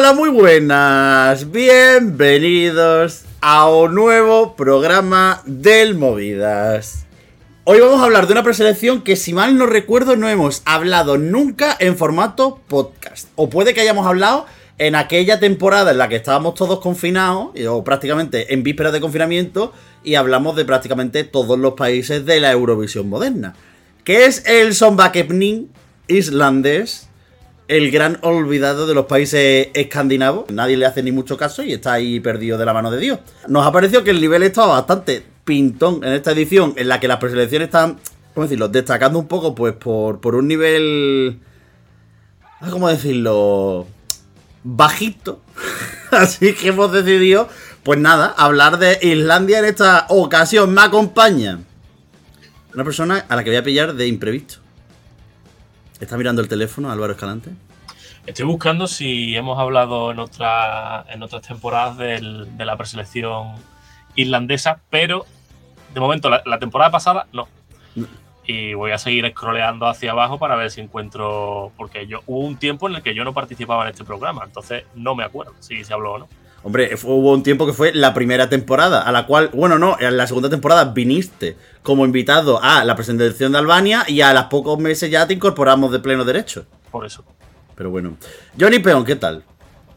Hola, muy buenas. Bienvenidos a un nuevo programa del Movidas. Hoy vamos a hablar de una preselección que, si mal no recuerdo, no hemos hablado nunca en formato podcast. O puede que hayamos hablado en aquella temporada en la que estábamos todos confinados, o prácticamente en vísperas de confinamiento, y hablamos de prácticamente todos los países de la Eurovisión moderna, que es el Songvakening islandés, el gran olvidado de los países escandinavos. Nadie le hace ni mucho caso y está ahí perdido de la mano de Dios. Nos ha parecido que el nivel estaba bastante pintón en esta edición, en la que las preselecciones están, ¿cómo decirlo?, destacando un poco pues por un nivel, ¿cómo decirlo?, bajito. Así que hemos decidido, pues nada, hablar de Islandia en esta ocasión. Me acompaña una persona a la que voy a pillar de imprevisto. ¿Está mirando el teléfono, Álvaro Escalante? Estoy buscando si hemos hablado en otras temporadas de la preselección islandesa, pero de momento la temporada pasada no. Y voy a seguir scrolleando hacia abajo para ver si encuentro, porque hubo un tiempo en el que yo no participaba en este programa, entonces no me acuerdo si se habló o no. Hombre, hubo un tiempo que fue la primera temporada, a la cual, bueno, no, en la segunda temporada viniste como invitado a la presentación de Albania y a los pocos meses ya te incorporamos de pleno derecho. Por eso. Pero bueno. Johnny Peón, ¿qué tal?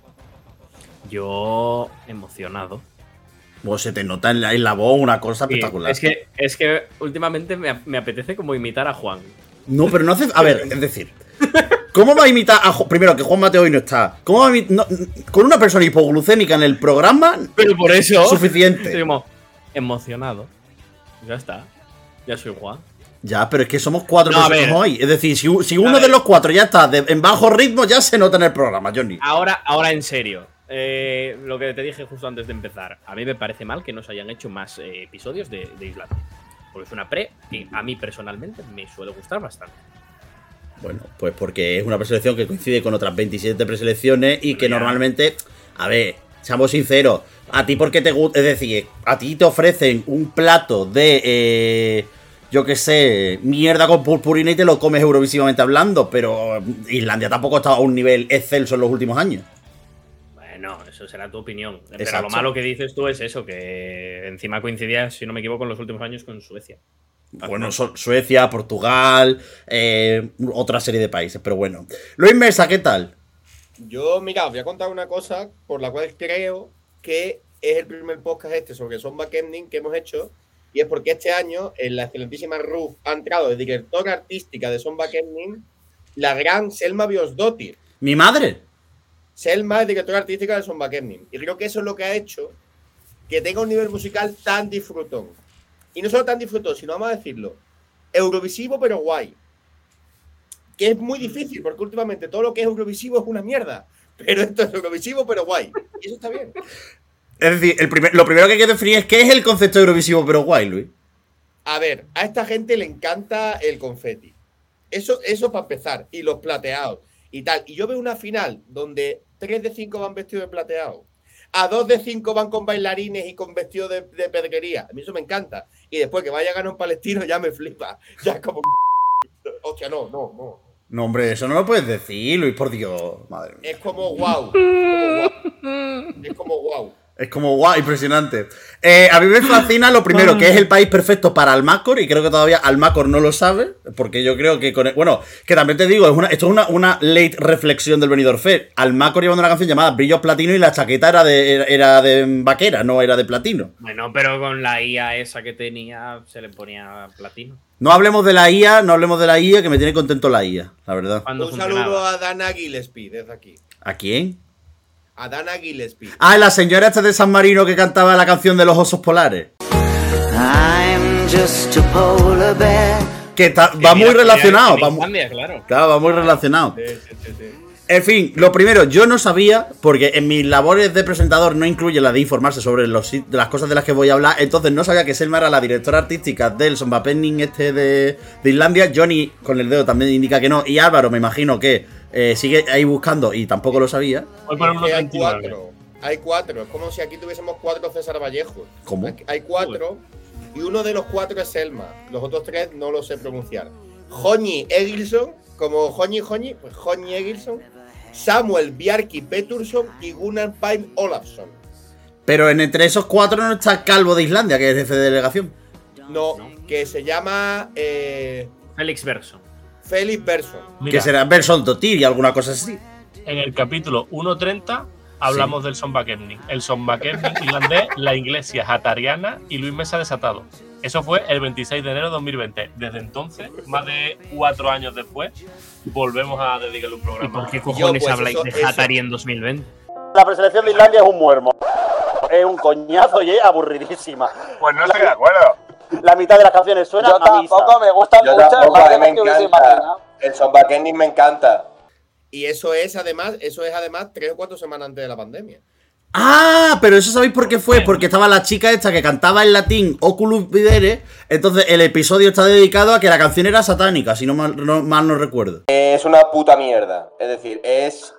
Yo emocionado. Pues se te nota en la voz una cosa espectacular. Es que últimamente me apetece como imitar a Juan. No, pero no hace... A ver, es decir... ¿Cómo va a imitar a primero, que Juan Mateo hoy no está? ¿Cómo va a con una persona hipoglucémica en el programa? Pero por eso... Suficiente. Estoy como emocionado. Ya está. Ya soy Juan. Ya, pero es que somos cuatro personas hoy. Es decir, si uno ver. de los cuatro ya está en bajo ritmo, ya se nota en el programa, Johnny. Ahora en serio. Lo que te dije justo antes de empezar. A mí me parece mal que no se hayan hecho más episodios de Islandia. Porque es una que a mí personalmente me suele gustar bastante. Bueno, pues porque es una preselección que coincide con otras 27 preselecciones y que normalmente, a ver, seamos sinceros, a ti porque te gusta, es decir, a ti te ofrecen un plato de, yo qué sé, mierda con purpurina y te lo comes eurovisivamente hablando, pero Islandia tampoco está a un nivel excelso en los últimos años. Bueno, eso será tu opinión. Exacto. Pero lo malo que dices tú es eso, que encima coincidía, si no me equivoco, en los últimos años con Suecia. Bueno, Suecia, Portugal, otra serie de países, pero bueno. Luis Mesa, ¿qué tal? Yo, mira, os voy a contar una cosa por la cual creo que es el primer podcast sobre Songvakening que hemos hecho, y es porque este año en la excelentísima RUF ha entrado de directora artística de Songvakening la gran Selma Björnsdóttir. ¿Mi madre? Selma es directora artística de Songvakening, y creo que eso es lo que ha hecho que tenga un nivel musical tan disfrutón. Y no solo tan disfrutón, sino, vamos a decirlo, eurovisivo pero guay. Que es muy difícil, porque últimamente todo lo que es eurovisivo es una mierda. Pero esto es eurovisivo pero guay. Y eso está bien. Es decir, lo primero que hay que definir es qué es el concepto de eurovisivo pero guay, Luis. A ver, a esta gente le encanta el confeti. Eso para empezar. Y los plateados y tal. Y yo veo una final donde 3 de 5 van vestidos de plateado. A 2 de 5 van con bailarines y con vestidos de pedrería. A mí eso me encanta. Y después que vaya a ganar un palestino ya me flipa. Ya es como... Hostia, no. No, hombre, eso no lo puedes decir, Luis, por Dios. Madre mía. Es como guau. Es como guau. Es como guau, impresionante. A mí me fascina lo primero, que es el país perfecto para Almacor, y creo que todavía Almacor no lo sabe, porque yo creo que bueno, que también te digo, esto es una late reflexión del Benidorm Fest. Almacor llevando una canción llamada Brillos Platino y la chaqueta era de vaquera, no era de platino. Bueno, pero con la IA esa que tenía se le ponía platino. No hablemos de la IA, que me tiene contento la IA, la verdad. Un saludo a Dana Gillespie desde aquí. ¿A quién? A Dana Gillespie. Ah, la señora esta de San Marino que cantaba la canción de los osos polares. I'm just a polar bear. Que va muy relacionado. Claro, va muy relacionado. Sí. En fin, lo primero, yo no sabía, porque en mis labores de presentador no incluye la de informarse sobre de las cosas de las que voy a hablar, entonces no sabía que Selma era la directora artística del Songvakening de Islandia. Johnny con el dedo también indica que no, y Álvaro me imagino que sigue ahí buscando y tampoco lo sabía. Hay cuatro, es como si aquí tuviésemos 4 César Vallejos. ¿Cómo? Hay 4 y uno de los 4 es Selma, los otros 3 no lo sé pronunciar. Johnny Egilson, como Johnny, pues Johnny Egilson. Samuel Bjarki Pettersson y Gunnar Pine Olafsson. Pero entre esos 4 no está Calvo de Islandia, que es jefe de delegación. No, que se llama Felix Bergson. Felix Bergson. Mira, Que será Berson Totir y alguna cosa así. en el capítulo 1.30 hablamos del Sonbakevning. El Sonbakevning irlandés, la iglesia hatariana y Luis Mesa desatado. Eso fue el 26 de enero de 2020. Desde entonces, más de 4 años después, volvemos a dedicarle un ¿Y programa. por qué cojones pues habláis de eso- Hatari en 2020? La preselección de Islandia es un muermo. Es un coñazo y es aburridísima. Pues no estoy de acuerdo. La mitad de las canciones suenan Yo a misa. tampoco me gustan Yo mucho, tampoco, más a mí de me lo que hubiese encanta. imaginado. El Sonbakevning me encanta. Y eso es además 3 o 4 semanas antes de la pandemia. Ah, pero eso ¿sabéis por qué fue? Porque estaba la chica esta que cantaba en latín Oculus Videre. Entonces el episodio está dedicado a que la canción era satánica, si no mal no recuerdo. Es una puta mierda. Es decir, es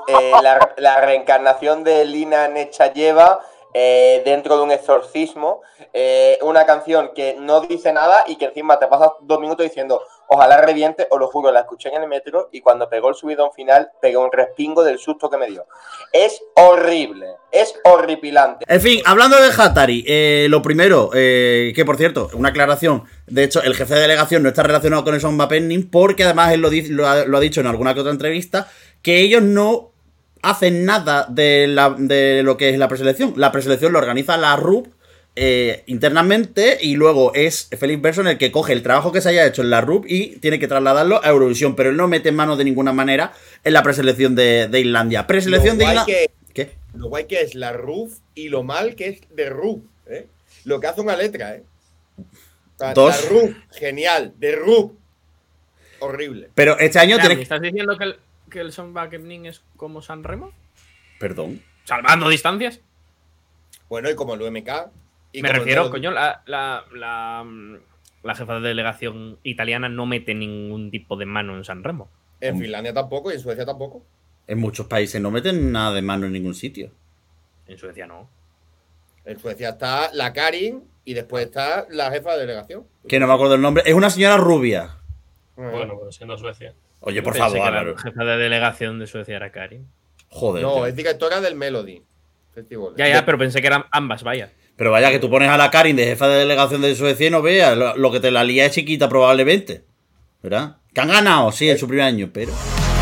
la reencarnación de Lina Nechayeva dentro de un exorcismo. Una canción que no dice nada y que encima te pasas 2 minutos diciendo ojalá reviente, os lo juro, la escuché en el metro y cuando pegó el subidón final pegué un respingo del susto que me dio. Es horrible, es horripilante. En fin, hablando de Hatari, lo primero, que por cierto, una aclaración. De hecho, el jefe de delegación no está relacionado con el Sonbakevning porque además él lo ha dicho en alguna que otra entrevista, que ellos no hacen nada de lo que es la preselección. La preselección lo organiza la RUP internamente y luego es Felix Bergson el que coge el trabajo que se haya hecho en la RUP y tiene que trasladarlo a Eurovisión, pero él no mete mano de ninguna manera en la preselección de Islandia. Preselección de Islandia. ¿Qué? Lo guay que es la RUF y lo mal que es de RUF, ¿eh? Lo que hace una letra, ¿eh? O sea, Dos. La RUF, genial. De RUF, horrible. Pero este año ¿Me tiene. estás diciendo que el Sonbakevning es como San Remo? Perdón. ¿Salvando distancias? Bueno, y como el UMK. Y Me como el refiero, Melody. coño, la jefa de delegación italiana no mete ningún tipo de mano en San Remo. En Finlandia tampoco y en Suecia tampoco. En muchos países no meten nada de mano en ningún sitio. En Suecia no. En Suecia está la Karin y después está la jefa de delegación. Que no me acuerdo el nombre. Es una señora rubia. Bueno, pues siendo Suecia. Oye, por Pensé favor, que Álvaro. la jefa de delegación de Suecia era Karin. Joder. No, tío. es directora del Melody Festival. Ya, pero pensé que eran ambas, vaya. Pero vaya, que tú pones a la Karin de jefa de delegación de Suecia y no veas. Lo que te la lía es chiquita, probablemente. ¿Verdad? Que han ganado, sí, en su primer año, pero.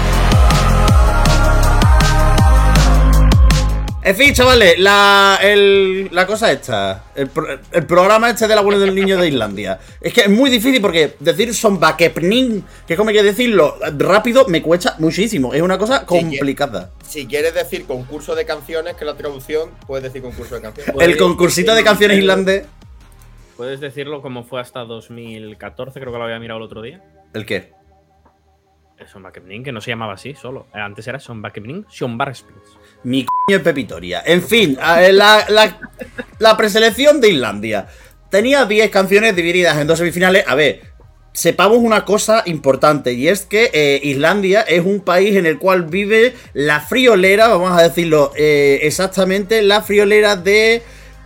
En fin, chavales, la cosa esta, el programa este de la abuela del niño de Islandia. Es que es muy difícil porque decir Sonbakevning, que es como hay que decirlo rápido, me cuesta muchísimo. Es una cosa complicada. Si quieres decir concurso de canciones, que la traducción, puedes decir concurso de canciones. El concursito de canciones irlandés. ¿Puedes decirlo como fue hasta 2014? Creo que lo había mirado el otro día. ¿El qué? El Sonbakevning, que no se llamaba así solo. Antes era Sonbakevning Sjónvarpsins. Mi coño es Pepitoria. En fin, la preselección de Islandia. Tenía 10 canciones divididas en 2 semifinales. A ver, sepamos una cosa importante. Y es que Islandia es un país en el cual vive la friolera, vamos a decirlo exactamente, la friolera de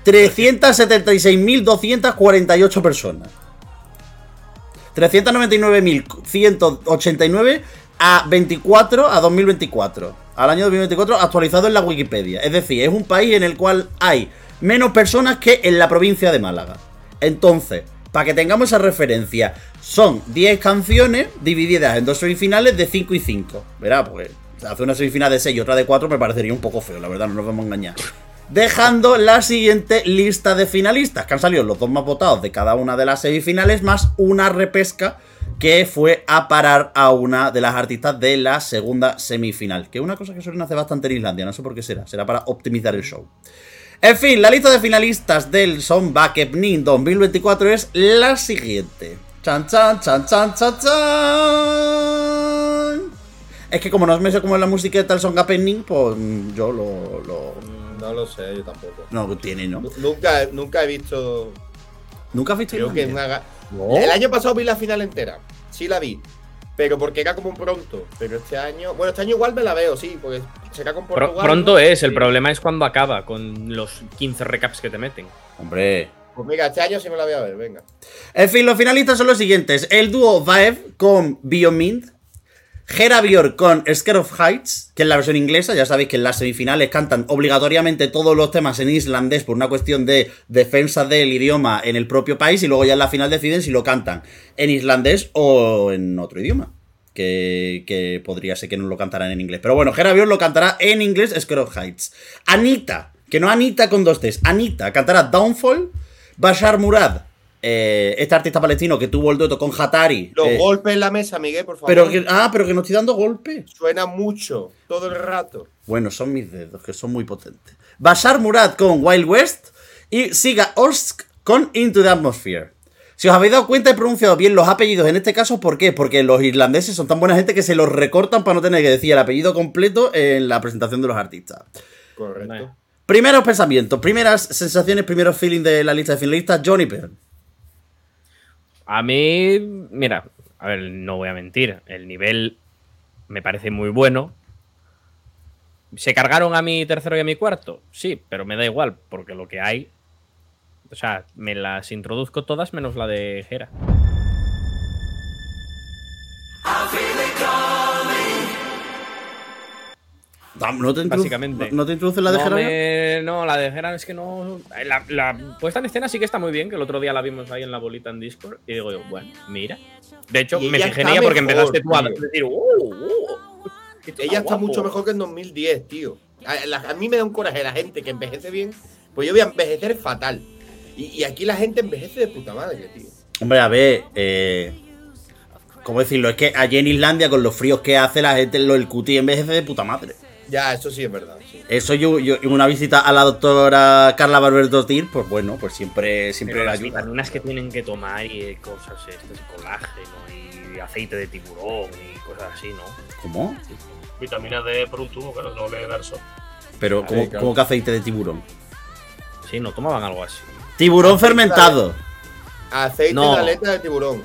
376.248 personas. 399.189 a 2024. Al año 2024 actualizado en la Wikipedia. Es decir, es un país en el cual hay menos personas que en la provincia de Málaga. Entonces, para que tengamos esa referencia, son 10 canciones divididas en 2 semifinales de 5 y 5. ¿Verdad? Pues hacer una semifinal de 6 y otra de 4 me parecería un poco feo, la verdad, no nos vamos a engañar. Dejando la siguiente lista de finalistas, que han salido los 2 más votados de cada una de las semifinales, más una repesca que fue a parar a una de las artistas de la segunda semifinal. Que es una cosa que suelen hacer bastante en Islandia, no sé por qué será. Será para optimizar el show. En fin, la lista de finalistas del Sonbakevning 2024 es la siguiente. Chan, chan, chan, chan, chan, chan. Es que como no me sé cómo es la musiqueta del Sonbakevning, pues yo No lo sé, yo tampoco. no tiene, ¿no? Nunca he visto. ¿Nunca has visto Creo que Islandia? no. El año pasado vi la final entera. Sí la vi. Pero porque era como un pronto. Pero este año. Bueno, este año igual me la veo, sí. Porque será con Portugal. Pronto ¿no? es, el Sí. problema es cuando acaba, con los 15 recaps que te meten. Hombre. Pues mira, este año sí me la voy a ver, venga. En fin, los finalistas son los siguientes. El dúo Vaev con Biomint. Hera Björk con Scared of Heights, que es la versión inglesa. Ya sabéis que en las semifinales cantan obligatoriamente todos los temas en islandés por una cuestión de defensa del idioma en el propio país, y luego ya en la final deciden si lo cantan en islandés o en otro idioma. Que podría ser que no lo cantaran en inglés. Pero bueno, Hera Björk lo cantará en inglés, Scared of Heights. Anita, que no Anita con 2 T's, Anita cantará Downfall. Bashar Murad, este artista palestino que tuvo el dueto con Hatari. Los golpes en la mesa, Miguel, por favor. Pero que no estoy dando golpes. Suena mucho, todo el rato. Bueno, son mis dedos, que son muy potentes. Bashar Murad con Wild West y Siga Orsk con Into the Atmosphere. Si os habéis dado cuenta, he pronunciado bien los apellidos en este caso. ¿Por qué? Porque los irlandeses son tan buena gente que se los recortan para no tener que decir el apellido completo en la presentación de los artistas. Correcto. Primeros pensamientos, primeras sensaciones, primeros feelings de la lista de finalistas. Johnny Pern. A mí, mira, a ver, no voy a mentir, el nivel me parece muy bueno. ¿Se cargaron a mi tercero y a mi cuarto? Sí, pero me da igual, porque lo que hay, o sea, me las introduzco todas menos la de Hera. Básicamente. ¿No te introduces la de Hera? No, la de Hera es que no. La puesta en escena sí que está muy bien, que el otro día la vimos ahí en la bolita en Discord. Y digo yo, bueno, mira. De hecho, y me ella fijé en está ella porque mejor, empezaste tú a tío. decir, Ella está mucho mejor que en 2010, tío. A mí me da un coraje la gente que envejece bien. Pues yo voy a envejecer fatal. Y aquí la gente envejece de puta madre, tío. Hombre, a ver, ¿cómo decirlo? Es que allí en Islandia, con los fríos que hace la gente, el cutie envejece de puta madre. Ya, eso sí es verdad. Sí. Eso yo una visita a la doctora Carla Barbertotir, pues bueno, pues siempre Pero la las ayuda. vitaminas que tienen que tomar y cosas estas, colágeno y aceite de tiburón y cosas así, ¿no? ¿Cómo? Vitamina D por un tubo, claro, no le dar sol. Pero, ¿cómo que aceite de tiburón? Sí, no tomaban algo así. Tiburón fermentado. Aceite No. de aleta de tiburón.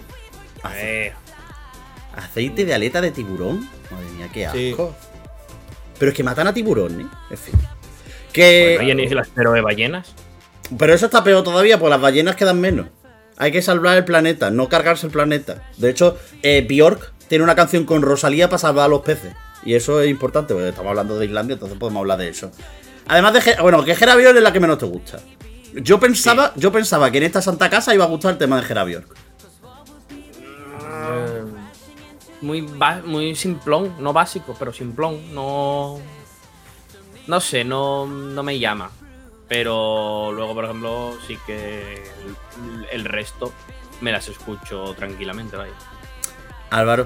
¿Aceite de aleta de tiburón? Madre mía, qué Sí. asco. Pero es que matan a tiburón, ¿eh? En fin. Que... Bueno, ¿y en islas pero de ballenas? Pero eso está peor todavía, porque las ballenas quedan menos. Hay que salvar el planeta, no cargarse el planeta. De hecho, Björk tiene una canción con Rosalía para salvar a los peces. Y eso es importante, porque estamos hablando de Islandia, entonces podemos hablar de eso. Además de que Hera Björk es la que menos te gusta. Yo pensaba que en esta santa casa iba a gustar el tema de Hera Björk. Muy simplón, no básico, pero simplón, no sé, no me llama. Pero luego, por ejemplo, sí que el resto me las escucho tranquilamente, vaya. Álvaro.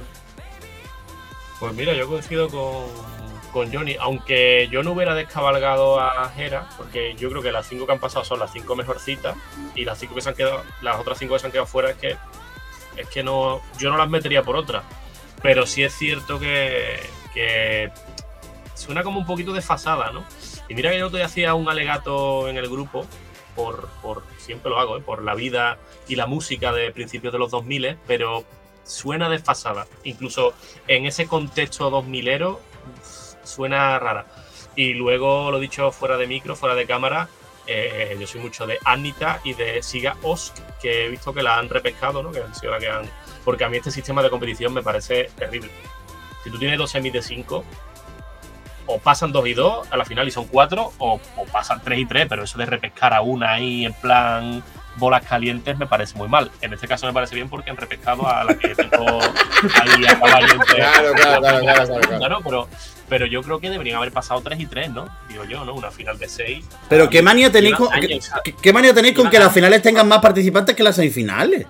Pues mira, yo coincido con Johnny, aunque yo no hubiera descabalgado a Hera, porque yo creo que las 5 que han pasado son las 5 mejorcitas, y las 5 que se han quedado, las otras 5 que se han quedado fuera es que no, yo no las metería por otra. Pero sí es cierto que suena como un poquito desfasada, ¿no? Y mira que yo te hacía un alegato en el grupo, por siempre lo hago, por la vida y la música de principios de los 2000, pero suena desfasada. Incluso en ese contexto 2000ero suena rara. Y luego, lo dicho fuera de micro, fuera de cámara, yo soy mucho de Anita y de Siga Osk, que he visto que la han repescado, ¿no? Que han sido la que han... Porque a mí este sistema de competición me parece terrible. Si tú tienes 2 semis de 5, o pasan 2 y 2 a la final y son 4, o pasan 3 y 3, pero eso de repescar a una ahí en plan bolas calientes me parece muy mal. En este caso me parece bien porque han repescado a la que tengo ahí a caballo entre... Claro. Pero yo creo que deberían haber pasado 3 y 3, ¿no? Digo yo, ¿no? Una final de 6. Pero ¿qué manía tenéis con que las finales tengan más participantes que las semifinales?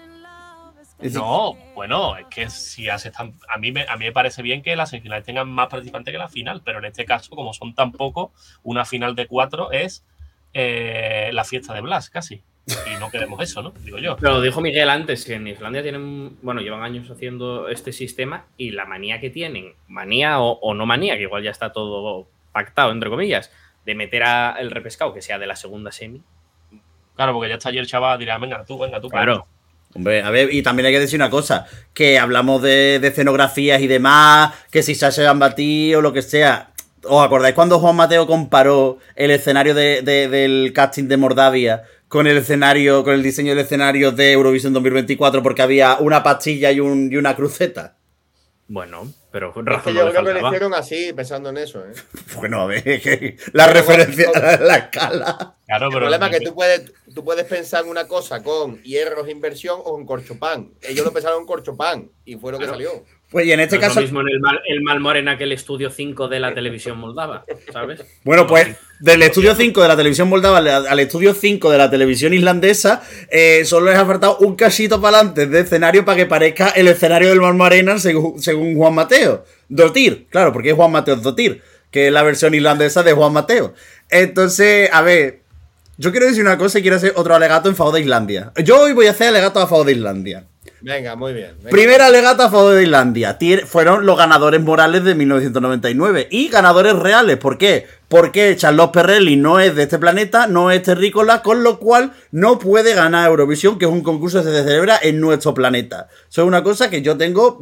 No, bueno, es que si haces tan... A mí me parece bien que las semifinales tengan más participantes que la final, pero en este caso, como son tan pocos, una final de 4 es la fiesta de Blas, casi. Y no queremos eso, ¿no? Digo yo. Pero lo dijo Miguel antes, que en Islandia tienen, bueno, llevan años haciendo este sistema y la manía que tienen, manía o no manía, que igual ya está todo pactado, entre comillas, de meter el repescado que sea de la segunda semi. Claro, porque ya está ayer el chaval, dirá, venga tú. Claro. Hombre, a ver, y también hay que decir una cosa, que hablamos de escenografías y demás, que si se han batido o lo que sea. ¿Os acordáis cuando Juan Mateo comparó el escenario del casting de Moldavia con el diseño del escenario de Eurovisión 2024 porque había una pastilla y una cruceta? Bueno, pero Es que razón yo no le creo que lo faltaba. hicieron así, pensando en eso, ¿eh? Bueno, a ver, que la referencia a la escala. Claro, El pero problema es que tú puedes pensar en una cosa con hierros inversión o con corchopán. Ellos lo pensaron en corchopán y fue lo que salió. Pues y en este No es caso. lo mismo en el Malmorena que el Estudio 5 de la televisión moldava, ¿sabes? Bueno, pues del estudio 5 de la televisión moldava al estudio 5 de la televisión islandesa, solo les ha faltado un casito para adelante de escenario para que parezca el escenario del Marmarena según Juan Mateo. Dotir, claro, porque es Juan Mateo Dotir, que es la versión islandesa de Juan Mateo. Entonces, a ver, yo quiero decir una cosa y quiero hacer otro alegato en favor de Islandia. Yo hoy voy a hacer alegato a favor de Islandia. Venga, muy bien. Venga. Primer alegato a favor de Islandia. Fueron los ganadores morales de 1999. Y ganadores reales. ¿Por qué? Porque Charlotte Perrelli no es de este planeta, no es terrícola, con lo cual no puede ganar Eurovisión, que es un concurso que se celebra en nuestro planeta. Eso es una cosa que yo tengo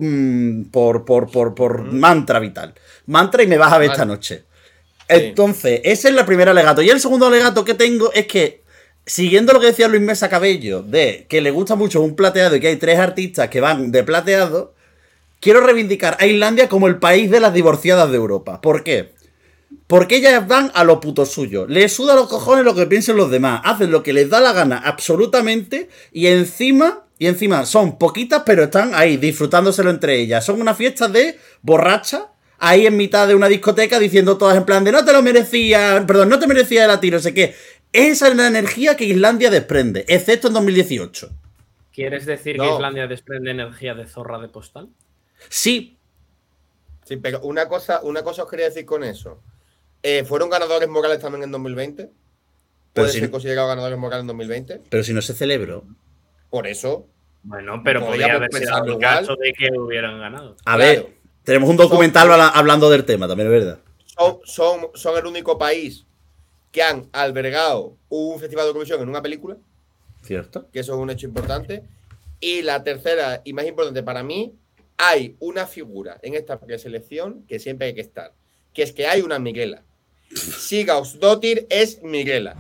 por mantra vital. Mantra y me vas a ver esta noche. Entonces, ese es el primer alegato. Y el segundo alegato que tengo es que, siguiendo lo que decía Luis Mesa Cabello, de que le gusta mucho un plateado y que hay 3 artistas que van de plateado, quiero reivindicar a Islandia como el país de las divorciadas de Europa. ¿Por qué? Porque ellas van a lo puto suyo. Les suda los cojones lo que piensen los demás. Hacen lo que les da la gana absolutamente y encima son poquitas, pero están ahí disfrutándoselo entre ellas. Son una fiesta de borracha, ahí en mitad de una discoteca diciendo todas en plan de no te lo merecía, perdón, no te merecía el tiro, no sé qué. Esa es la energía que Islandia desprende, excepto en 2018. ¿Quieres decir que Islandia desprende energía de zorra de postal? Sí. Sí, pero una cosa os quería decir con eso. ¿Fueron ganadores morales también en 2020? ¿Puede ser considerado ganadores morales en 2020? Pero si no se celebró. Por eso. Bueno, pero podría haber sido el caso de que hubieran ganado. A ver, tenemos un documental hablando del tema, también es verdad. Son el único país que han albergado un festival de Eurovisión en una película. Cierto. Que eso es un hecho importante. Y la tercera y más importante para mí, hay una figura en esta preselección que siempre hay que estar. Que es que hay una Miguela. Sigurðardóttir es Miguela.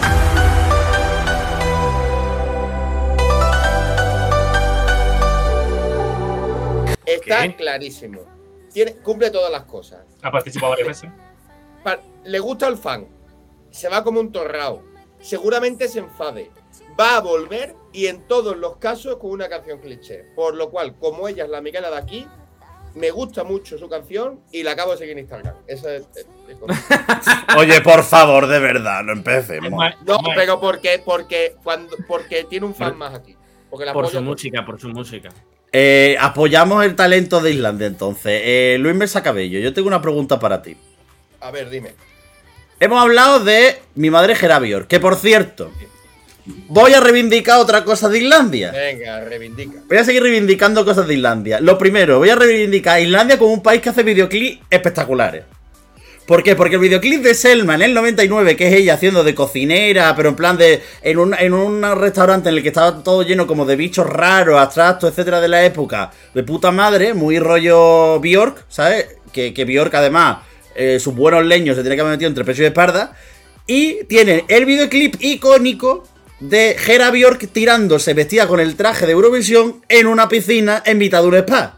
Está clarísimo. Cumple todas las cosas. Ha participado varias veces. Le gusta el fan. Se va como un torrao. Seguramente se enfade. Va a volver y en todos los casos con una canción cliché. Por lo cual, como ella es la Miguela de aquí, me gusta mucho su canción y la acabo de seguir en Instagram. Eso es. Oye, por favor, de verdad, no empecemos. No, pero porque tiene un fan más aquí. Por su música, por su música. Apoyamos el talento de Islandia, entonces. Luis Mesa Cabello, yo tengo una pregunta para ti. A ver, dime. Hemos hablado de mi madre Gerabior, que por cierto, voy a reivindicar otra cosa de Islandia. Venga, reivindica. Voy a seguir reivindicando cosas de Islandia. Lo primero, voy a reivindicar a Islandia como un país que hace videoclips espectaculares. ¿Por qué? Porque el videoclip de Selma en el 99, que es ella haciendo de cocinera, pero en plan de en un restaurante en el que estaba todo lleno como de bichos raros, abstractos, etcétera, de la época, de puta madre, muy rollo Björk, ¿sabes? Que Björk además, sus buenos leños se tiene que haber metido entre pecho y espalda. Y tiene el videoclip icónico de Hera Björk tirándose vestida con el traje de Eurovisión en una piscina en mitad de un spa.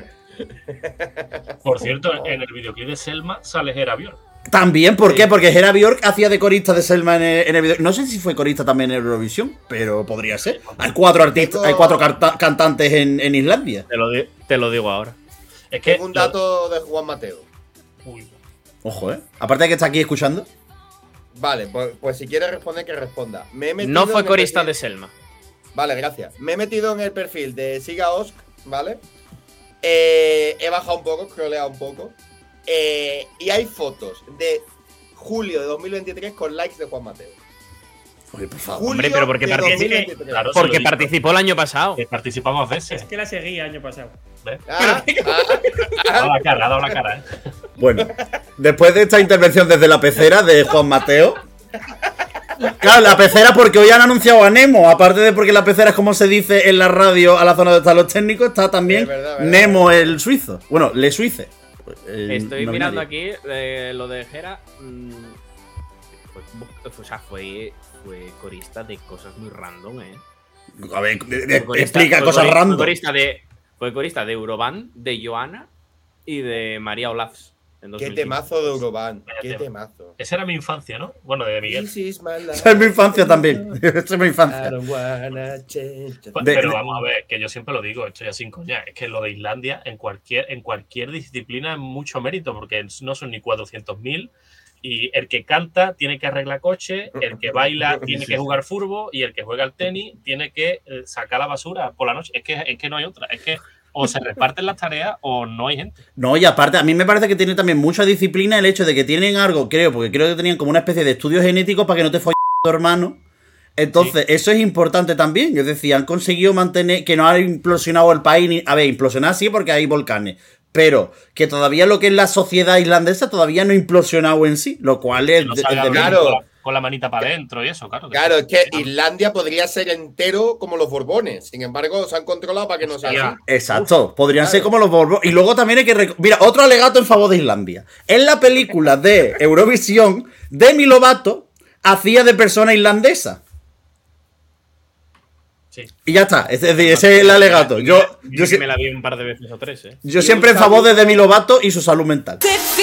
Por cierto, en el videoclip de Selma sale Hera Björk. También, ¿por qué? Porque Hera Björk hacía de corista de Selma en el video. No sé si fue corista también en Eurovisión, pero podría ser. Hay 4 artistas, hay 4 cantantes en Islandia. Te lo digo ahora. Es que un dato de Juan Mateo. Uy. Ojo, Aparte de que está aquí escuchando. Vale, pues si quiere responder, que responda. No fue corista de Selma. Vale, gracias. Me he metido en el perfil de Siga Osk, ¿vale? He bajado un poco, scrolleado un poco. Y hay fotos de julio de 2023 con likes de Juan Mateo. Oye, por favor. Julio Hombre, pero porque, Claro, porque participó el año pasado. Que participamos veces. Es que la seguí año pasado. ¿Ves? Ah, Ha dado la cara, Bueno, después de esta intervención desde la pecera de Juan Mateo. Claro, la pecera porque hoy han anunciado a Nemo. Aparte de porque la pecera es como se dice en la radio a la zona de están los técnicos, está también verdad. Nemo el suizo. Bueno, le suice. Estoy mirando aquí lo de Hera. Fue corista de cosas muy random, A ver, explica cosas random. Fue corista de Euroband, de Johanna y de María Olafs. En Qué 2015. temazo de Euroband. Qué Vaya temazo. Esa era mi infancia, ¿no? Bueno, de Miguel. This is my life. Esa es mi infancia también. Esa es mi I infancia. don't wanna change a Pues, De- pero vamos a ver, que yo siempre lo digo, esto ya sin coña, es que lo de Islandia en cualquier disciplina es mucho mérito, porque no son ni 400.000 y el que canta tiene que arreglar coche, el que baila tiene que jugar fútbol y el que juega al tenis tiene que sacar la basura por la noche. Es que no hay otra, es que o se reparten las tareas o no hay gente. No, y aparte, a mí me parece que tiene también mucha disciplina el hecho de que tienen algo, porque creo que tenían como una especie de estudio genético para que no te folles a tu hermano. Entonces, eso es importante también. Es decir, han conseguido mantener que no ha implosionado el país. A ver, implosionar sí porque hay volcanes. Pero que todavía lo que es la sociedad islandesa todavía no ha implosionado en sí. Lo cual es... No salga claro. con la manita para adentro y eso, claro. Claro, es que Islandia podría ser entero como los Borbones. Sin embargo, se han controlado para que no sea así. Exacto, podrían claro. ser como los Borbón. Y luego también hay que... Mira, otro alegato en favor de Islandia. En la película de Eurovisión, Demi Lovato hacía de persona islandesa. Sí. Y ya está, es decir, ese es el alegato. Yo sí me la vi un par de veces o tres, ¿eh? Yo siempre en favor de Demi Lovato y su salud mental.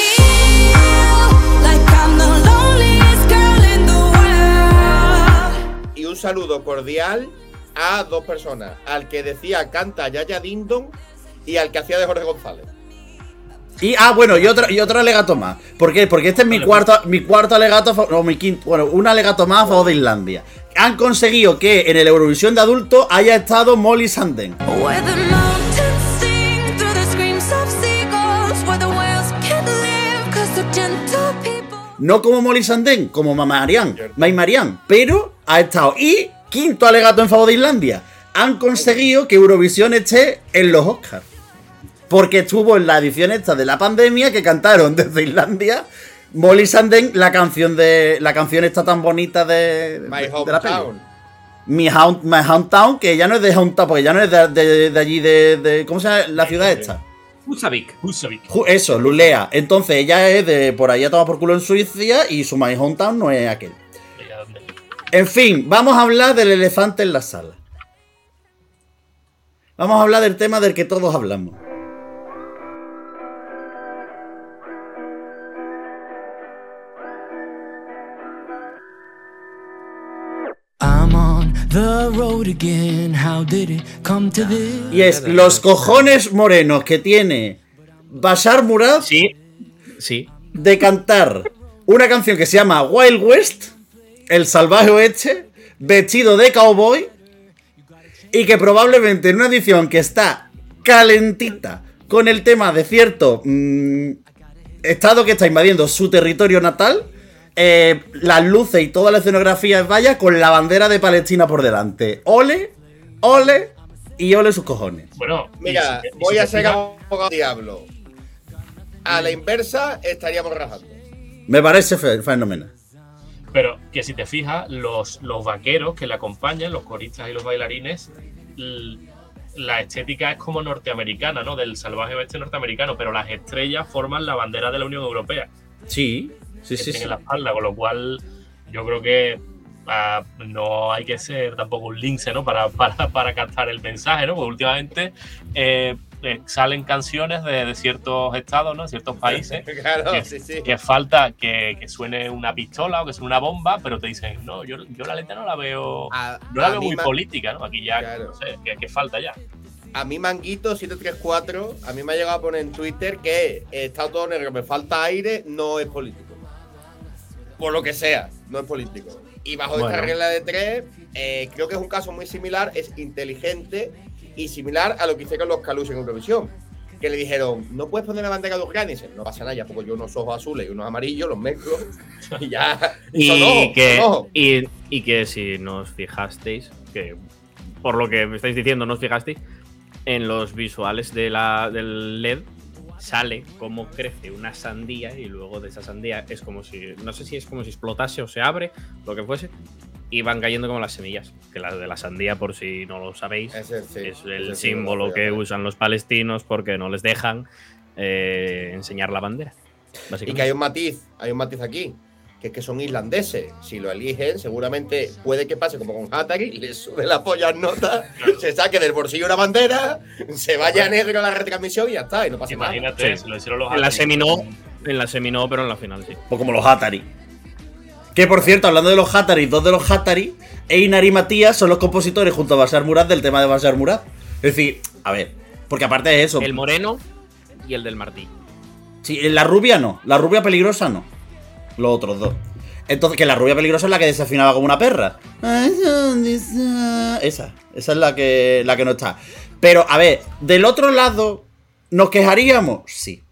Y un saludo cordial a dos personas. Al que decía canta Yaya Dindon y al que hacía de Jorge González. Y bueno, y otro alegato más. ¿Por qué? Porque este es mi cuarto alegato, no, mi quinto, bueno, un alegato más a favor de Islandia. Han conseguido que en el Eurovisión de adultos haya estado Molly Sandén. No como Molly Sandén, como May Marian, pero ha estado. Y quinto alegato en favor de Islandia. Han conseguido que Eurovisión esté en los Oscars. Porque estuvo en la edición esta de la pandemia que cantaron desde Islandia Molly Sandén la canción esta tan bonita de My de la peli. Hometown. My Hometown, que ya no es de Hometown, porque ya no es de allí de ¿cómo se llama la ciudad esta? Husavik. Eso, Lulea. Entonces ella es de por allá toma por culo en Suiza y su My Hometown no es aquel. En fin, vamos a hablar del elefante en la sala. Vamos a hablar del tema del que todos hablamos. I'm on the road again. How did it come to this? Y es los cojones morenos que tiene Bashar Murad Sí. de cantar una canción que se llama Wild West, el salvaje oeste, vestido de cowboy, y que probablemente en una edición que está calentita con el tema de cierto estado que está invadiendo su territorio natal, las luces y toda la escenografía vaya con la bandera de Palestina por delante. Ole, ole y ole sus cojones. Bueno, Mira, voy a ser abogado diablo. A la inversa estaríamos rajando. Me parece fenomenal. Pero que si te fijas, los vaqueros que le acompañan, los coristas y los bailarines, la estética es como norteamericana, ¿no? Del salvaje oeste norteamericano, pero las estrellas forman la bandera de la Unión Europea. Sí. Que tiene la espalda, con lo cual yo creo que no hay que ser tampoco un lince, ¿no? Para captar el mensaje, ¿no? Porque últimamente salen canciones de ciertos estados, ¿no? Ciertos países. Claro, que, sí. que falta que suene una pistola o que suene una bomba, pero te dicen, no, yo la letra no la veo, no la veo muy política, ¿no? Aquí ya, claro. No sé, que falta ya. A mí Manguito 734, a mí me ha llegado a poner en Twitter que está todo negro, me falta aire, no es político. Por lo que sea, no es político. Y bajo esta regla de tres, creo que es un caso muy similar, es inteligente y similar a lo que hicieron los Calus en Eurovisión. Que le dijeron, no puedes poner la bandera de Ucrania. Y dicen, no pasa nada, ya pongo yo unos ojos azules y unos amarillos, los mezclo y ya. Y que si no os fijasteis, que por lo que me estáis diciendo no os fijasteis, en los visuales del LED sale cómo crece una sandía y luego de esa sandía es como si, no sé si es como si explotase o se abre, lo que fuese, y van cayendo como las semillas, que la de la sandía, por si no lo sabéis, es el símbolo que usan los palestinos porque no les dejan enseñar la bandera. Y que hay un matiz aquí. que es que son irlandeses. Si lo eligen, seguramente puede que pase como con Hatari, le sube la polla en nota, se saque del bolsillo una bandera, se vaya negro a la retransmisión y ya está, y no pasa nada. Imagínate, si lo hicieron los En la Atari. semi no, pero en la final sí. Pues como los Hatari. Que por cierto, hablando de los Hatari, dos de los Hatari, Einar y Matías son los compositores junto a Bashar Murad del tema de Bashar Murad. Es decir, a ver, porque aparte de eso. El moreno y el del Martí. Sí, la rubia no, la rubia peligrosa no. Los otros dos. Entonces, que la rubia peligrosa es la que desafinaba como una perra. Esa es la que no está. Pero, a ver, del otro lado, ¿nos quejaríamos? Sí.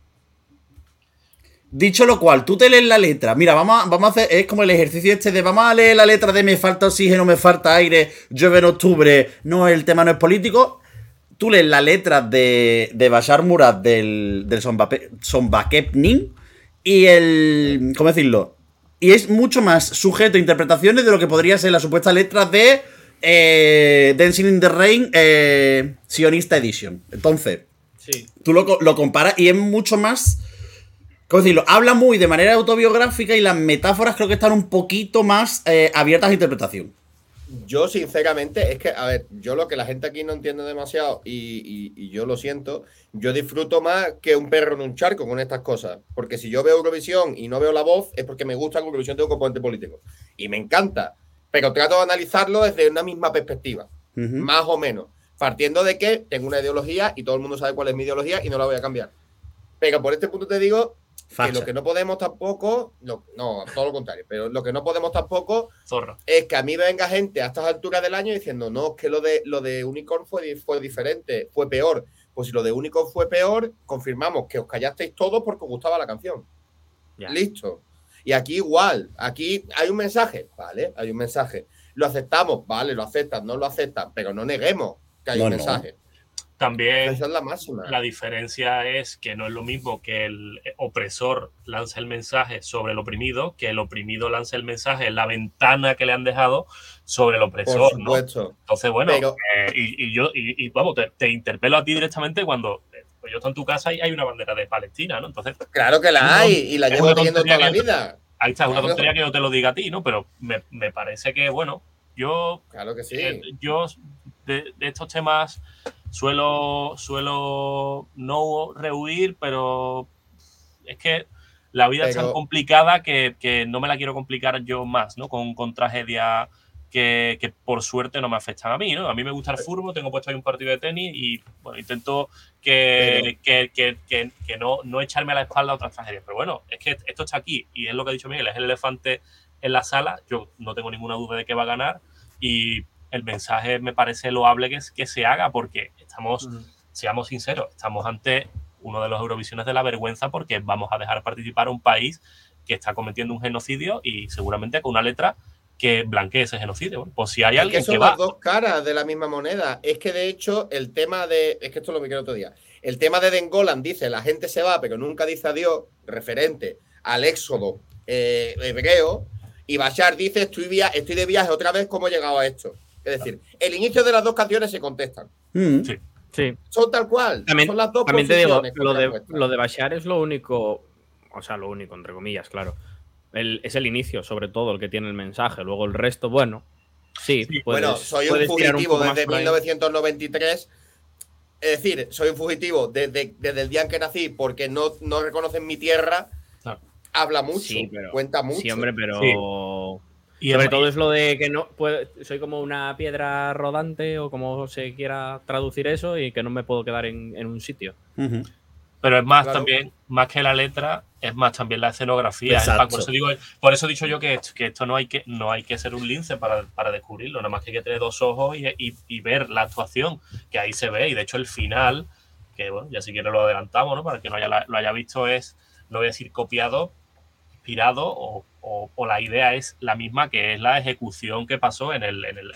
Dicho lo cual, tú te lees la letra. Mira, vamos a hacer, es como el ejercicio este de vamos a leer la letra de me falta oxígeno, me falta aire, llueve en octubre, no, el tema no es político. Tú lees la letra de Bashar Murad del Sonbakepnin y el... ¿cómo decirlo? Y es mucho más sujeto a interpretaciones de lo que podría ser la supuesta letra de Dancing in the Rain Sionista Edition. Entonces, Sí. tú lo comparas y es mucho más... ¿cómo decirlo? Habla muy de manera autobiográfica y las metáforas creo que están un poquito más abiertas a interpretación. Yo, sinceramente, es que, a ver, yo lo que la gente aquí no entiende demasiado, y yo lo siento, yo disfruto más que un perro en un charco con estas cosas. Porque si yo veo Eurovisión y no veo La Voz, es porque me gusta que Eurovisión tenga un componente político. Y me encanta. Pero trato de analizarlo desde una misma perspectiva. Más o menos. Partiendo de que tengo una ideología y todo el mundo sabe cuál es mi ideología y no la voy a cambiar. Pero por este punto te digo Facha. que lo que no podemos tampoco, no, todo lo contrario, pero lo que no podemos tampoco Zorra. es que a mí venga gente a estas alturas del año diciendo, no, es que lo de Unicorn fue diferente, fue peor. Pues si lo de Unicorn fue peor, confirmamos que os callasteis todos porque os gustaba la canción. Ya. Listo. Y aquí igual, aquí hay un mensaje, ¿vale? Hay un mensaje. Lo aceptamos, vale, lo aceptan, no lo aceptan, pero no neguemos que hay un mensaje. También Esa es la máxima. la diferencia es que no es lo mismo que el opresor lance el mensaje sobre el oprimido, que el oprimido lance el mensaje en la ventana que le han dejado sobre el opresor, Por ¿no? supuesto. Entonces, bueno, Pero- y vamos, te interpelo a ti directamente cuando pues yo estoy en tu casa y hay una bandera de Palestina, ¿no? Entonces, Claro que la hay y la es llevo una teniendo tontería toda la que- vida. ahí está, es una Claro. tontería que yo te lo diga a ti, ¿no? Pero me parece que, bueno, yo Claro que sí. yo de estos temas suelo no rehuir, pero es que la vida es tan Pero- complicada que no me la quiero complicar yo más, ¿no? Con tragedias que por suerte no me afectan a mí, ¿no? A mí me gusta el fútbol, tengo puesto ahí un partido de tenis y, bueno, intento que no echarme a la espalda otras tragedias. Pero bueno, es que esto está aquí y es lo que ha dicho Miguel, es el elefante en la sala. Yo no tengo ninguna duda de que va a ganar y el mensaje me parece loable que se haga porque estamos, seamos sinceros, estamos ante uno de los Eurovisiones de la vergüenza porque vamos a dejar participar a un país que está cometiendo un genocidio y seguramente con una letra que blanquee ese genocidio. Bueno, pues si hay Es alguien que son que va... las dos caras de la misma moneda. Es que de hecho el tema de... Es que esto lo vi el otro día. El tema de Dengolan dice la gente se va pero nunca dice adiós, referente al éxodo hebreo. Y Bashar dice estoy de viaje otra vez, ¿cómo he llegado a esto? Es decir, el inicio de las dos canciones se contestan. Sí. Sí. Son tal cual. También, son las dos también te digo, posiciones lo de Bashar es lo único, o sea, lo único, entre comillas, claro. Es el inicio, sobre todo, el que tiene el mensaje. Luego el resto, bueno, sí, Sí, puedes, bueno, soy un puedes tirar fugitivo poco más desde por ahí. 1993. Es decir, soy un fugitivo desde el día en que nací porque no reconocen mi tierra. Claro. Habla mucho, Sí, pero- cuenta mucho. Sí, hombre, pero... Sí. Y Sobre es- todo es lo de que no soy como una piedra rodante o como se quiera traducir eso y que no me puedo quedar en un sitio. Pero es más Claro. también, más que la letra, es más también la escenografía. Exacto. Por eso he dicho yo que esto no hay que ser un lince para descubrirlo, nada más que hay que tener dos ojos y ver la actuación, que ahí se ve. Y de hecho el final, que bueno, ya si quiere lo adelantamos, ¿no? Para que lo haya visto, es, no voy a decir copiado, inspirado, o la idea es la misma, que es la ejecución que pasó en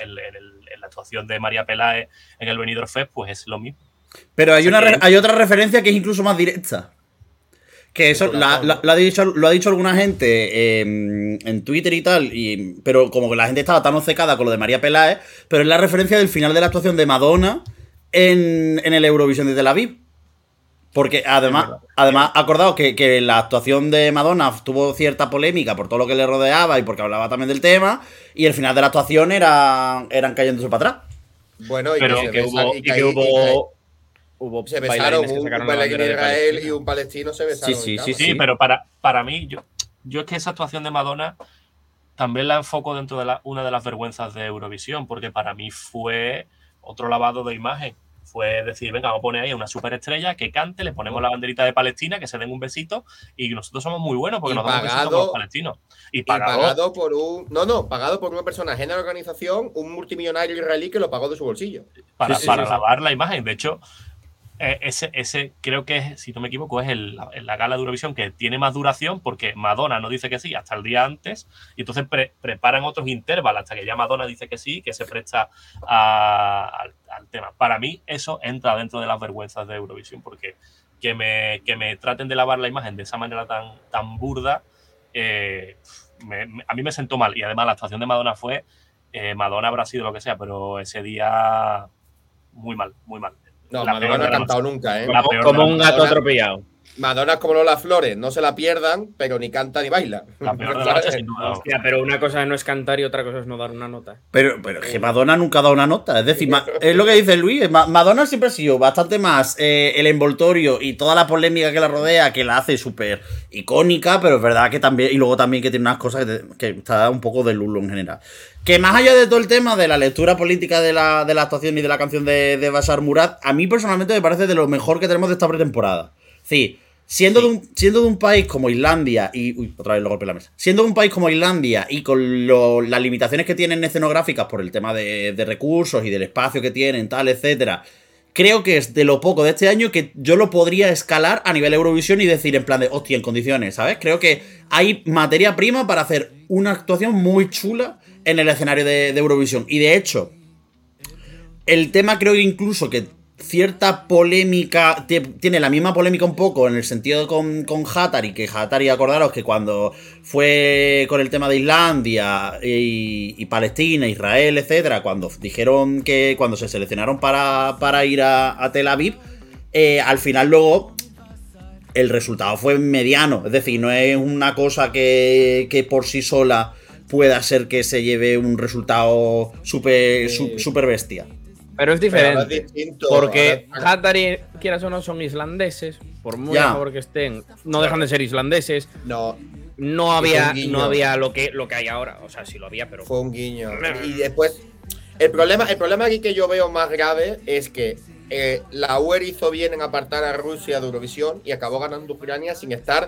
la actuación de María Peláez en el Benidorm Fest, pues es lo mismo. Pero hay, O sea que- hay otra referencia que es incluso más directa. Que eso lo ha dicho alguna gente en Twitter y tal, pero como que la gente estaba tan obcecada con lo de María Peláez, pero es la referencia del final de la actuación de Madonna en el Eurovisión de Tel Aviv. Porque además acordaos que la actuación de Madonna tuvo cierta polémica por todo lo que le rodeaba y porque hablaba también del tema, y el final de la actuación eran cayéndose para atrás. Bueno, y Pero que se que besan- hubo, y y que que ahí- hubo se bailarines besaron, que un sacaron la bailarín de bandera de Israel Palestina. y un palestino se besaron. Sí, en sí, cama. Sí, pero para mí, yo es que esa actuación de Madonna también la enfoco dentro de una de las vergüenzas de Eurovisión, porque para mí fue otro lavado de imagen. Fue decir, venga, vamos a poner ahí a una superestrella que cante, le ponemos la banderita de Palestina, que se den un besito, y nosotros somos muy buenos porque Y nos damos besitos con los palestinos. Y pagado por un. No, pagado por una persona ajena a la organización, un multimillonario israelí que lo pagó de su bolsillo. para Sí. lavar la imagen. De hecho, ese creo que es, si no me equivoco, es la gala de Eurovisión que tiene más duración porque Madonna no dice que sí hasta el día antes y entonces preparan otros intervalos hasta que ya Madonna dice que sí, que se presta al tema. Para mí eso entra dentro de las vergüenzas de Eurovisión porque que me traten de lavar la imagen de esa manera tan burda, a mí me sentó mal. Y además la actuación de Madonna fue, Madonna habrá sido lo que sea, pero ese día muy mal, muy mal. No, La Madonna peor no ha de la cantado noche. nunca, ¿eh? La peor Como de la un noche. gato atropellado. Madonna es como Lola Flores, no se la pierdan, pero ni canta ni baila. La peor de la noche, sin duda. Hostia, pero una cosa no es cantar y otra cosa es no dar una nota. Pero es que Madonna nunca ha dado una nota. Es decir, es lo que dice Luis. Madonna siempre ha sido bastante más el envoltorio y toda la polémica que la rodea, que la hace súper icónica, pero es verdad que también, y luego también que tiene unas cosas que está un poco de lulo en general. Que más allá de todo el tema de la lectura política de la actuación y de la canción de Bashar Murad, a mí personalmente me parece de lo mejor que tenemos de esta pretemporada. Sí. Siendo de un país como Islandia y... Uy, otra vez lo golpeé la mesa. Siendo de un país como Islandia y con las limitaciones que tienen escenográficas por el tema de recursos y del espacio que tienen, tal, etcétera, creo que es de lo poco de este año que yo lo podría escalar a nivel Eurovisión y decir en plan de, hostia, en condiciones, ¿sabes? Creo que hay materia prima para hacer una actuación muy chula en el escenario de Eurovisión. Y de hecho, el tema creo que incluso que cierta polémica, tiene la misma polémica un poco en el sentido con Hatari, que Hatari, acordaros que cuando fue con el tema de Islandia y Palestina, Israel, etcétera, cuando dijeron que cuando se seleccionaron para ir a Tel Aviv, al final luego el resultado fue mediano, es decir, no es una cosa que por sí sola pueda ser que se lleve un resultado súper bestia. Pero es Pero ahora diferente. es distinto, Porque ahora- Hatari, quieras o no, son islandeses. Por muy Ya. a favor que estén, no dejan de ser islandeses. No, No había, un guiño. no había lo que hay ahora. O sea, sí lo había, pero. fue un guiño. Y después, el problema aquí que yo veo más grave es que la UER hizo bien en apartar a Rusia de Eurovisión y acabó ganando Ucrania sin estar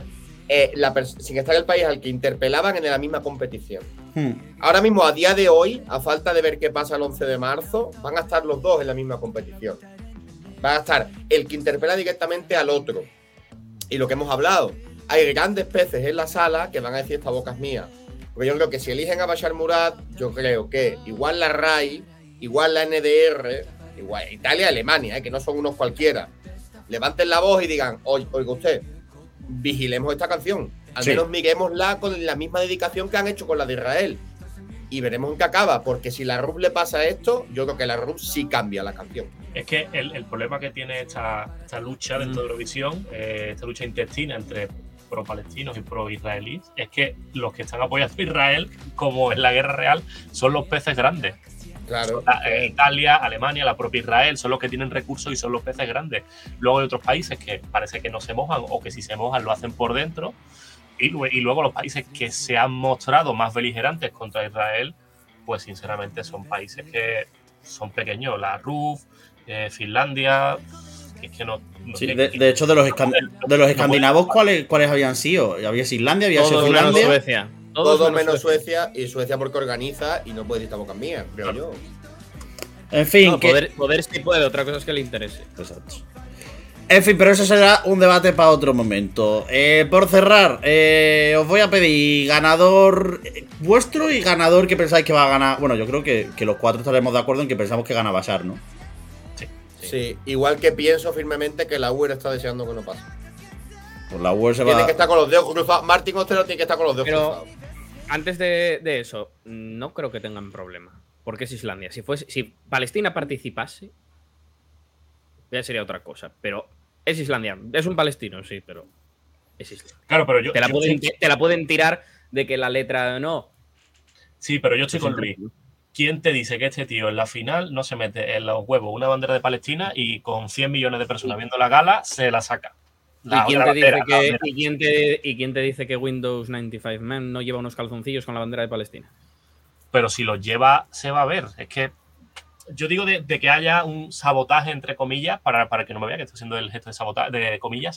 el país al que interpelaban en la misma competición. Ahora mismo, a día de hoy, a falta de ver qué pasa el 11 de marzo, van a estar los dos en la misma competición. Va a estar el que interpela directamente al otro. Y lo que hemos hablado, hay grandes peces en la sala que van a decir esta boca es mía. Porque yo creo que si eligen a Bashar Murad, yo creo que igual la RAI, igual la NDR, igual Italia, Alemania, que no son unos cualquiera, levanten la voz y digan, oiga usted, vigilemos esta canción. Al Sí. menos mirémosla con la misma dedicación que han hecho con la de Israel. Y veremos en qué acaba, porque si la RUB le pasa esto, yo creo que la RUB sí cambia la canción. Es que el problema que tiene esta lucha dentro de Eurovisión, esta lucha intestina entre pro-palestinos y pro-israelíes, es que los que están apoyando a Israel, como en la guerra real, son los peces grandes. Claro. Italia, Alemania, la propia Israel son los que tienen recursos y son los peces grandes. Luego hay otros países que parece que no se mojan o que si se mojan lo hacen por dentro. Y luego los países que se han mostrado más beligerantes contra Israel, pues sinceramente son países que son pequeños. La RUF, Finlandia, que es que no... Sí, de hecho, de los escandinavos, ¿cuáles habían sido? Había Islandia, había sido Todos menos Finlandia. Suecia. Todo menos Suecia, y Suecia porque organiza y no puede decir esta boca mía, creo yo. En fin, No, poder sí puede, otra cosa es que le interese. Exacto. En fin, pero eso será un debate para otro momento. Por cerrar, os voy a pedir ganador vuestro y ganador que pensáis que va a ganar. Bueno, yo creo que los cuatro estaremos de acuerdo en que pensamos que gana Bashar, ¿no? Sí, igual que pienso firmemente que la UER está deseando que no pase. Pues la UER se Tiene va. que estar con los dedos cruzados. Martín Ostero tiene que estar con los dedos Pero cruzados. antes de eso, no creo que tengan problema. Porque es Islandia. Si Palestina participase, ya sería otra cosa. Pero Es Islandia. Es un palestino, sí, pero es Islandia. Claro, pero yo. Te la pueden tirar de que la letra no. Sí, pero yo estoy con Luis. ¿Quién te dice que este tío en la final no se mete en los huevos una bandera de Palestina y con 100 millones de personas viendo la gala se la saca? ¿Y quién te dice que Windows 95 Man no lleva unos calzoncillos con la bandera de Palestina? Pero si los lleva, se va a ver. Es que yo digo de que haya un sabotaje, entre comillas, para que no me vea que estoy haciendo el gesto de sabotaje, de comillas.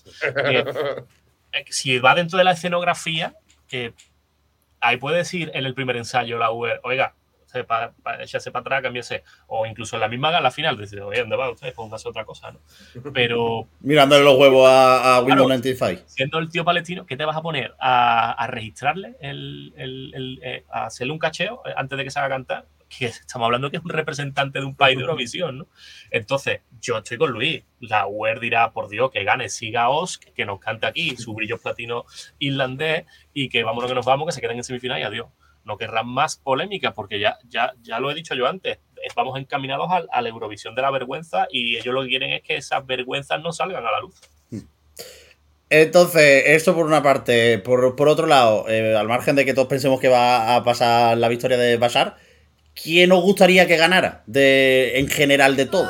Si va dentro de la escenografía, que ahí puede decir en el primer ensayo la UR, oiga, échase para atrás, cámbiese. O incluso en la misma gala final, decir, oye, ¿dónde va usted? Póngase otra cosa, ¿no? Pero. Mirándole los huevos a Windows 95. Siendo el tío palestino, ¿qué te vas a poner? ¿A registrarle? ¿A hacerle un cacheo antes de que se haga cantar? Que estamos hablando que es un representante de un país de Eurovisión, ¿no? Entonces, yo estoy con Luis. La UER dirá, por Dios, que gane Siga Osk, que nos cante aquí su brillo platino islandés y que vámonos que nos vamos, que se queden en semifinal y adiós. No querrán más polémicas porque ya lo he dicho yo antes. Vamos encaminados a la Eurovisión de la vergüenza y ellos lo que quieren es que esas vergüenzas no salgan a la luz. Entonces, eso por una parte. Por otro lado, al margen de que todos pensemos que va a pasar la victoria de Bashar, ¿quién os gustaría que ganara en general de todo?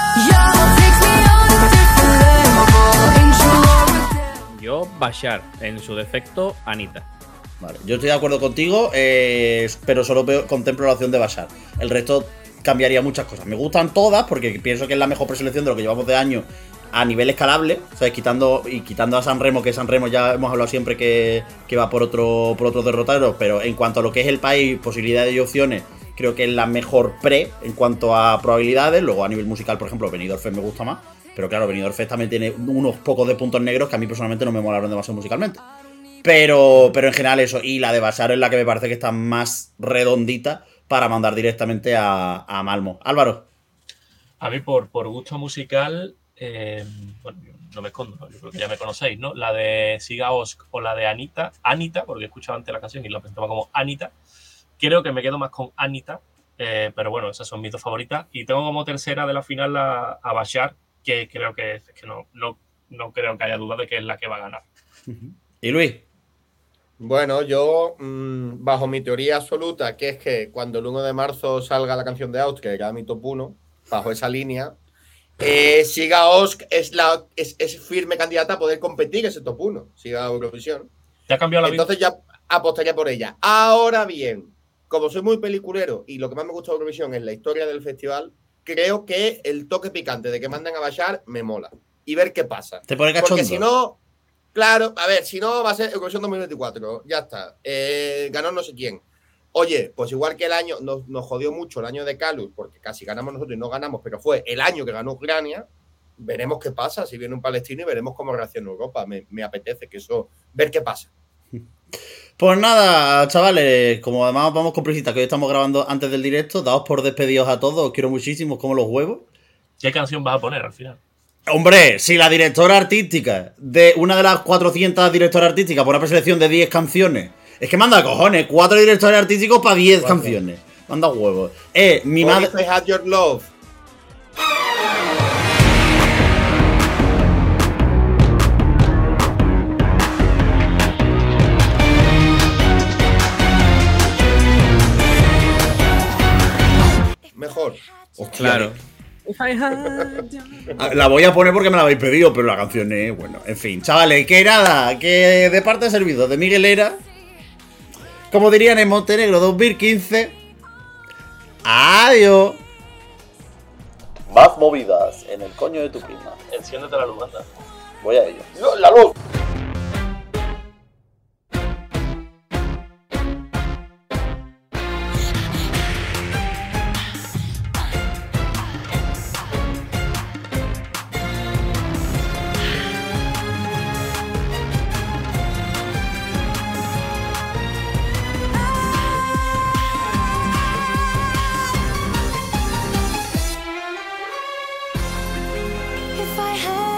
Yo, Bashar. En su defecto, Anita. Vale, yo estoy de acuerdo contigo, pero solo contemplo la opción de Bashar. El resto cambiaría muchas cosas. Me gustan todas porque pienso que es la mejor preselección de lo que llevamos de año a nivel escalable. O sea, quitando a San Remo, que San Remo ya hemos hablado siempre que va por otro derrotero. Pero en cuanto a lo que es el país, posibilidades y opciones, creo que es la mejor en cuanto a probabilidades. Luego a nivel musical, por ejemplo, Benidorm Fest me gusta más. Pero claro, Benidorm Fest también tiene unos pocos de puntos negros que a mí personalmente no me molaron demasiado musicalmente. Pero en general eso, y la de Bashar es la que me parece que está más redondita para mandar directamente a Malmo. Álvaro. A mí por gusto musical, bueno, no me escondo, ¿no? Yo creo que ya me conocéis, ¿no? La de Siga Osk o la de Anita, porque he escuchado antes la canción y la presentaba como Anita. Creo que me quedo más con Anita, pero bueno, esas son mis dos favoritas. Y tengo como tercera de la final a Bashar, que creo que no creo que haya duda de que es la que va a ganar. ¿Y Luis? Bueno, yo, bajo mi teoría absoluta, que es que cuando el 1 de marzo salga la canción de Out, que era mi top 1, bajo esa línea, Siga Osk es firme candidata a poder competir ese top 1, Siga Eurovisión. ¿Te ha cambiado la vida? Entonces ya apostaría por ella. Ahora bien, como soy muy peliculero y lo que más me gusta de Eurovisión es la historia del festival, creo que el toque picante de que mandan a Bashar me mola. Y ver qué pasa. Te pone cachondo. Porque si no... Claro, a ver, si no va a ser Eurovisión 2024, ya está. Ganó no sé quién. Oye, pues igual que el año, nos jodió mucho el año de Kalus, porque casi ganamos nosotros y no ganamos, pero fue el año que ganó Ucrania. Veremos qué pasa, si viene un palestino y veremos cómo reacciona Europa. Me apetece ver qué pasa. Pues nada, chavales, como además vamos con prisita, que hoy estamos grabando antes del directo, daos por despedidos a todos, os quiero muchísimo, como los huevos. ¿Qué canción vas a poner al final? Hombre, si la directora artística de una de las 400 directoras artísticas por una preselección de 10 canciones, es que manda cojones, 4 directores artísticos para 10 canciones. Manda huevos. Mi madre. I Had Your Love. Mejor. Hostia, Claro. La voy a poner porque me la habéis pedido, pero la canción es, bueno, en fin. Chavales, que nada, que de parte de servicio de Miguel Era, como dirían en Montenegro 2015, adiós. Más movidas en el coño de tu prima. Enciéndete la luz, anda. Voy a ello. ¡La luz! If I had